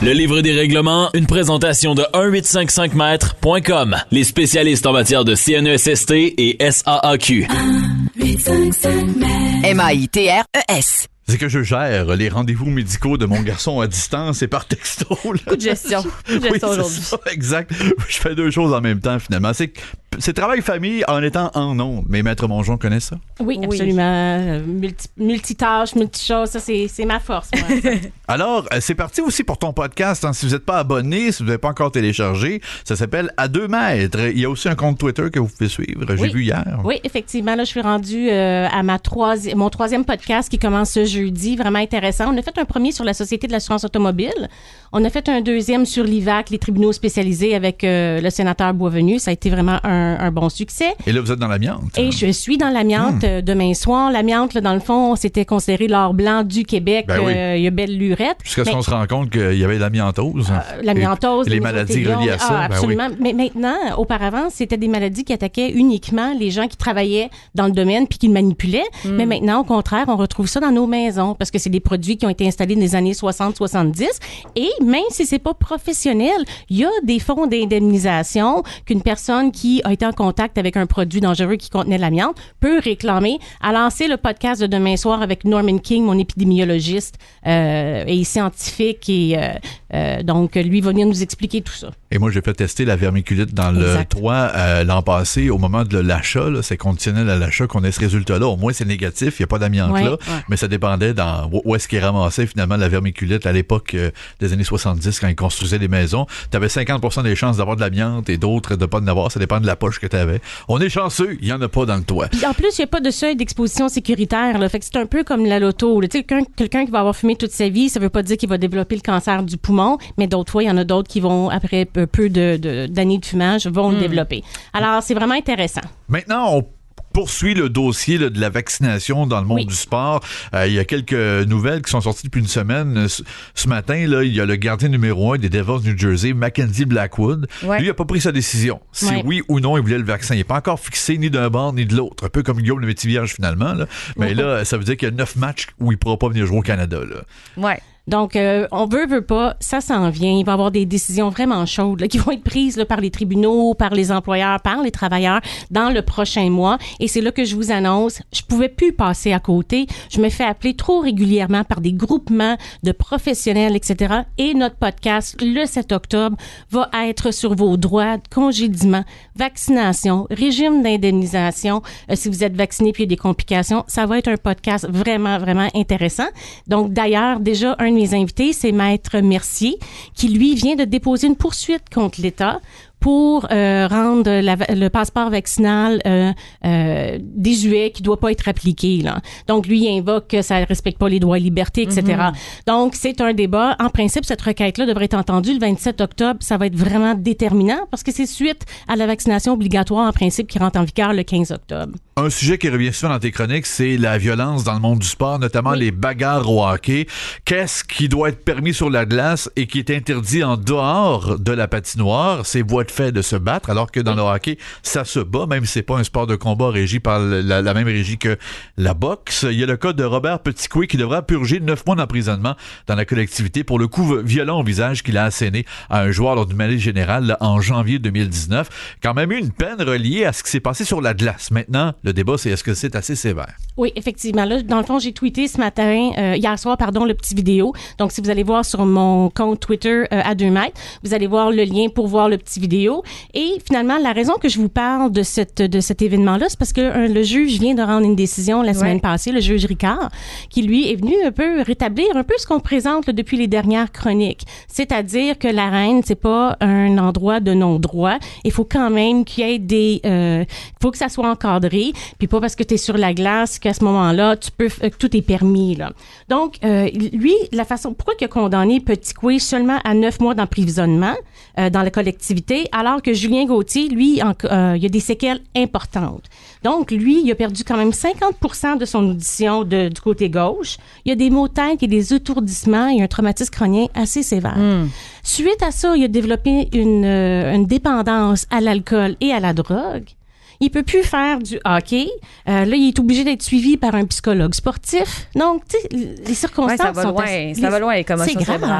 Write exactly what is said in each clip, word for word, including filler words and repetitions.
Le livre des règlements, une présentation de un huit cinq cinq mètres point com. Les spécialistes en matière de C N E S S T et S A A Q. un huit cinq cinq mètres. M A I T R E S. C'est que je gère les rendez-vous médicaux de mon garçon à distance et par texto. Là. Coup de gestion. Coup de gestion oui, aujourd'hui. Ça, exact. Je fais deux choses en même temps, finalement. C'est, c'est travail-famille en étant en ondes. Mais Maître Mongeon connaît ça? Oui, absolument. Oui. Multi, multitâches, multichoses, ça, c'est, c'est ma force, moi. Alors, c'est parti aussi pour ton podcast. Hein. Si vous n'êtes pas abonné, si vous n'avez pas encore téléchargé, ça s'appelle À deux mètres. Il y a aussi un compte Twitter que vous pouvez suivre. J'ai oui. vu hier. Oui, effectivement. Là, je suis rendue euh, à ma troisi- mon troisième podcast qui commence ce jeudi. Vraiment intéressant. On a fait un premier sur la Société de l'assurance automobile. On a fait un deuxième sur l'I V A C, les tribunaux spécialisés avec euh, le sénateur Boisvenu. Ça a été vraiment un, un bon succès. Et là, vous êtes dans l'amiante. Et hein? Je suis dans l'amiante mmh. demain soir. L'amiante, là, dans le fond, c'était considéré l'or blanc du Québec. Ben oui. euh, il y a belle lurette. Jusqu'à ce mais, qu'on se rende compte qu'il y avait l'amiantose. Euh, l'amiantose. Et, et les maladies reliées à ça. Ah, absolument. Ben oui. Mais maintenant, auparavant, c'était des maladies qui attaquaient uniquement les gens qui travaillaient dans le domaine puis qui le manipulaient. Mmh. Mais maintenant, au contraire, on retrouve ça dans nos maisons parce que c'est des produits qui ont été installés dans les années soixante soixante-dix. Et même si c'est pas professionnel, il y a des fonds d'indemnisation qu'une personne qui a été en contact avec un produit dangereux qui contenait l'amiante peut réclamer. À lancer le podcast de demain soir avec Norman King, mon épidémiologiste euh, et scientifique. Et euh, euh, donc, lui va venir nous expliquer tout ça. Et moi, j'ai fait tester la vermiculite dans exact. le toit euh, l'an passé. Au moment de l'achat, là, c'est conditionnel à l'achat qu'on ait ce résultat-là. Au moins, c'est négatif. Il n'y a pas d'amiante ouais, là. Ouais. Mais ça dépendait dans où est-ce qu'il ramassait finalement la vermiculite à l'époque euh, des années soixante-dix quand ils construisaient les maisons. Tu avais cinquante pour cent des chances d'avoir de l'amiante et d'autres de ne pas en avoir. Ça dépend de la poche que tu avais. On est chanceux, il n'y en a pas dans le toit. Puis en plus, il n'y a pas de seuil d'exposition sécuritaire. Là. Fait que c'est un peu comme la loto. Tu sais, quelqu'un, quelqu'un qui va avoir fumé toute sa vie, ça ne veut pas dire qu'il va développer le cancer du poumon, mais d'autres fois, il y en a d'autres qui vont, après peu de, de, d'années de fumage, vont mmh. le développer. Alors, c'est vraiment intéressant. Maintenant, on poursuit le dossier là, de la vaccination dans le monde oui. du sport. Euh, il y a quelques nouvelles qui sont sorties depuis une semaine. Ce, ce matin, là, il y a le gardien numéro un des Devils New Jersey, Mackenzie Blackwood. Ouais. Lui, il n'a pas pris sa décision. Si ouais. oui ou non il voulait le vaccin. Il n'est pas encore fixé ni d'un bord ni de l'autre. Un peu comme Guillaume le Métis-Vierge, finalement. Là. Mais ouais. là, ça veut dire qu'il y a neuf matchs où il ne pourra pas venir jouer au Canada. Là. Ouais. Donc, euh, on veut, veut pas, ça s'en vient. Il va y avoir des décisions vraiment chaudes là, qui vont être prises là, par les tribunaux, par les employeurs, par les travailleurs dans le prochain mois. Et c'est là que je vous annonce, je pouvais plus passer à côté. Je me fais appeler trop régulièrement par des groupements de professionnels, et cetera. Et notre podcast, le sept octobre, va être sur vos droits de congédiement, vaccination, régime d'indemnisation. Euh, si vous êtes vacciné puis il y a des complications, ça va être un podcast vraiment, vraiment intéressant. Donc, d'ailleurs, déjà, un de mes invités, c'est Maître Mercier, qui, lui, vient de déposer une poursuite contre l'État pour euh, rendre la, le passeport vaccinal euh, euh, désuet, qui doit pas être appliqué. Là. Donc, lui, il invoque que ça ne respecte pas les droits et libertés, et cetera. Mm-hmm. Donc, c'est un débat. En principe, cette requête-là devrait être entendue le vingt-sept octobre. Ça va être vraiment déterminant parce que c'est suite à la vaccination obligatoire, en principe, qui rentre en vigueur le quinze octobre. Un sujet qui revient souvent dans tes chroniques, c'est la violence dans le monde du sport, notamment oui. les bagarres au hockey. Qu'est-ce qui doit être permis sur la glace et qui est interdit en dehors de la patinoire? C'est voie de fait de se battre, alors que dans oui. le hockey, ça se bat, même si c'est pas un sport de combat régi par la, la même régie que la boxe. Il y a le cas de Robert Petitcoué qui devra purger neuf mois d'emprisonnement dans la collectivité pour le coup violent au visage qu'il a asséné à un joueur lors d'une mêlée générale là, en janvier deux mille dix-neuf. Quand même eu une peine reliée à ce qui s'est passé sur la glace. Maintenant, le débat, c'est est-ce que c'est assez sévère? Oui, effectivement. Là, dans le fond, j'ai tweeté ce matin, euh, hier soir, pardon, le petit vidéo. Donc, si vous allez voir sur mon compte Twitter euh, à deux mètres, vous allez voir le lien pour voir le petit vidéo. Et finalement, la raison que je vous parle de cette de cet événement-là, c'est parce que euh, le juge vient de rendre une décision la semaine ouais. passée, le juge Ricard, qui lui est venu un peu rétablir un peu ce qu'on présente là, depuis les dernières chroniques. C'est-à-dire que l'arène, c'est pas un endroit de non-droit. Il faut quand même qu'il y ait des... Il euh, faut que ça soit encadré. Puis pas parce que tu es sur la glace qu'à ce moment-là, tu peux euh, tout est permis. Là. Donc, euh, lui, la façon... Pourquoi il a condamné Petitcoué seulement à neuf mois d'emprisonnement euh, dans la collectivité, alors que Julien Gauthier, lui, en, euh, il a des séquelles importantes. Donc, lui, il a perdu quand même cinquante pour cent de son audition de, du côté gauche. Il y a des maux de tête et des étourdissements et un traumatisme crânien assez sévère. Mm. Suite à ça, il a développé une, euh, une dépendance à l'alcool et à la drogue. Il peut plus faire du hockey. Euh, là, il est obligé d'être suivi par un psychologue sportif. Donc, tu sais, les circonstances ouais, ça va sont... loin, assez, ça les, va loin, les commotions c'est cérébrales. grave.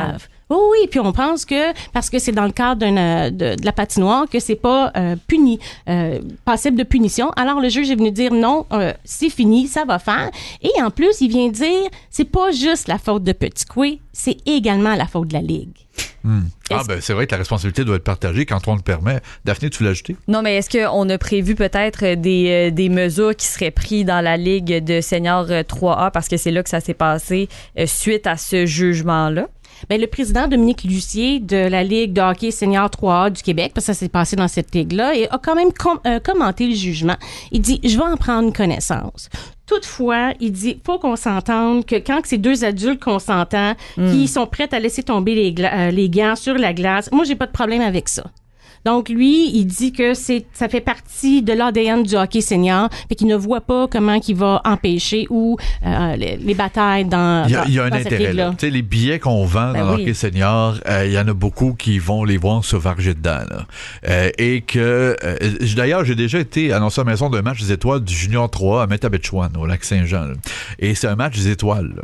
Oui, oui, puis on pense que, parce que c'est dans le cadre d'une, de, de la patinoire, que c'est pas euh, puni, euh, passible de punition. Alors, le juge est venu dire non, euh, c'est fini, ça va faire. Et en plus, il vient dire, c'est pas juste la faute de Petit Coué, c'est également la faute de la Ligue. Hmm. Ah, ben c'est vrai que la responsabilité doit être partagée quand on le permet. Daphné, tu l'as ajouté? Non, mais est-ce qu'on a prévu peut-être des, euh, des mesures qui seraient prises dans la Ligue de seniors trois A, parce que c'est là que ça s'est passé euh, suite à ce jugement-là? Bien, le président Dominique Lucier de la Ligue de hockey senior trois A du Québec, parce que ça s'est passé dans cette ligue-là, et a quand même com- euh, commenté le jugement. Il dit, je vais en prendre connaissance. Toutefois, il dit, faut qu'on s'entende que quand c'est deux adultes qu'on s'entend, mm. qui sont prêts à laisser tomber les, gla- euh, les gants sur la glace, moi, j'ai pas de problème avec ça. Donc, lui, il dit que c'est, ça fait partie de l'A D N du hockey senior, fait qu'il ne voit pas comment il va empêcher ou euh, les, les batailles dans, il y a, dans, il y a un dans cette intérêt ligue-là. là. Tu sais, les billets qu'on vend ben dans le oui. hockey senior, euh, il y en a beaucoup qui vont les voir se varger dedans. Là. Euh, et que, euh, d'ailleurs, j'ai déjà été annoncé à la maison d'un match des étoiles du Junior trois A à Métabetchouan, au Lac-Saint-Jean. Là. Et c'est un match des étoiles. Là.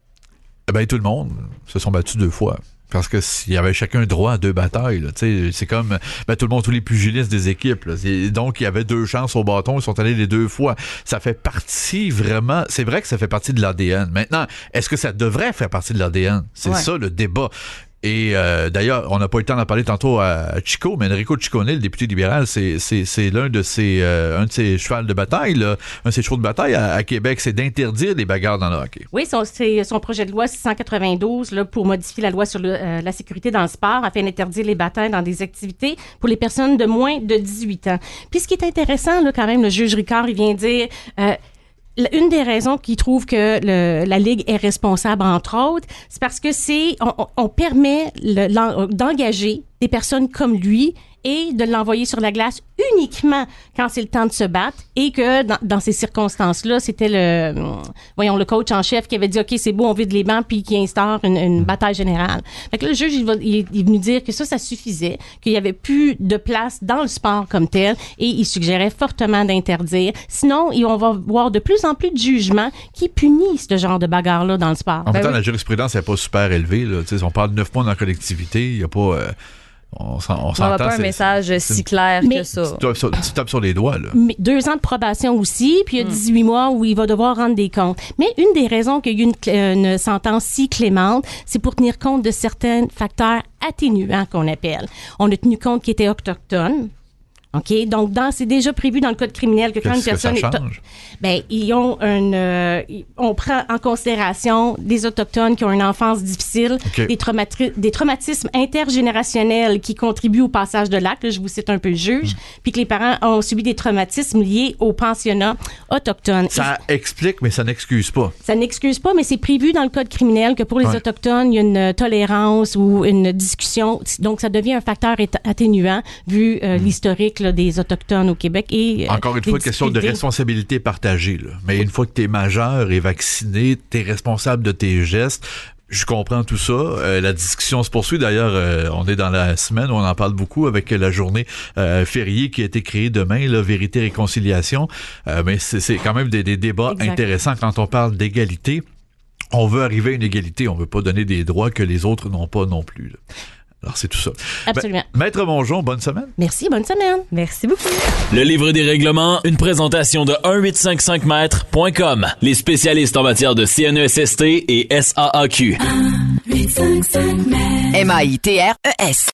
Eh ben, tout le monde se sont battus deux fois. Parce que s'il y avait chacun droit à deux batailles, là, c'est comme ben, tout le monde, tous les pugilistes des équipes. Là, donc, il y avait deux chances au bâton, ils sont allés les deux fois. Ça fait partie vraiment... C'est vrai que ça fait partie de l'A D N. Maintenant, est-ce que ça devrait faire partie de l'A D N? C'est ouais. ça le débat. Et euh, d'ailleurs, on n'a pas eu le temps d'en parler tantôt à Chico, mais Enrico Ciccone, le député libéral, c'est, c'est, c'est l'un de ses, euh, un de ses chevals de bataille, là, un de ses chevaux de bataille à, à Québec, c'est d'interdire les bagarres dans le hockey. Oui, son, c'est son projet de loi six cent quatre-vingt-douze là, pour modifier la loi sur le, euh, la sécurité dans le sport afin d'interdire les batailles dans des activités pour les personnes de moins de dix-huit ans. Puis ce qui est intéressant, là, quand même, le juge Ricard, il vient dire... Euh, Une des raisons qu'il trouve que le, la Ligue est responsable, entre autres, c'est parce que c'est on, on permet le, d'engager des personnes comme lui et de l'envoyer sur la glace uniquement quand c'est le temps de se battre et que dans, dans ces circonstances-là, c'était le voyons le coach en chef qui avait dit OK, c'est beau, on vide les bancs puis qui instaure une, une bataille générale. Fait que là, le juge il, va, il, il est venu dire que ça ça suffisait, qu'il y avait plus de place dans le sport comme tel et il suggérait fortement d'interdire. Sinon, on va voir de plus en plus de jugements qui punissent ce genre de bagarre-là dans le sport. En ben même temps, oui. la jurisprudence n'est pas super élevée. Là. On parle de neuf points dans la collectivité, il n'y a pas... Euh On, s'en, on, on n'a pas un message c'est, si clair mais, que ça. Tu tapes, sur, tu tapes sur les doigts, là. Mais deux ans de probation aussi, puis il y a dix-huit mois où il va devoir rendre des comptes. Mais une des raisons qu'il y a eu une, une sentence si clémente, c'est pour tenir compte de certains facteurs atténuants qu'on appelle. On a tenu compte qu'il était autochtone. OK? Donc, dans, c'est déjà prévu dans le code criminel que quand Qu'est-ce une personne que ça est... change? Ben, ils ont un... Euh, on prend en considération des Autochtones qui ont une enfance difficile, okay. des, traumatri- des traumatismes intergénérationnels qui contribuent au passage de l'acte. Là, je vous cite un peu le juge. Mm. Puis que les parents ont subi des traumatismes liés au pensionnat autochtone. Ça Et, explique, mais ça n'excuse pas. Ça n'excuse pas, mais c'est prévu dans le code criminel que pour les ouais. Autochtones, il y a une tolérance ou une discussion. Donc, ça devient un facteur atténuant vu euh, mm. l'historique là, des Autochtones au Québec. Et, euh, Encore une fois, question de responsabilité partagée. Là. Mais une fois que tu es majeur et vacciné, tu es responsable de tes gestes. Je comprends tout ça. Euh, la discussion se poursuit. D'ailleurs, euh, on est dans la semaine où on en parle beaucoup avec la journée euh, fériée qui a été créée demain, là, Vérité et Réconciliation. Euh, mais c'est, c'est quand même des, des débats exact. Intéressants quand on parle d'égalité. On veut arriver à une égalité. On veut pas donner des droits que les autres n'ont pas non plus. Là. Alors, c'est tout ça. Absolument. Ben, Maître Mongeon, bonne semaine. Merci, bonne semaine. Merci beaucoup. Le livre des règlements, une présentation de un huit cinq cinq mètres point com. Les spécialistes en matière de C N E S S T et S A A Q. M A I T R E S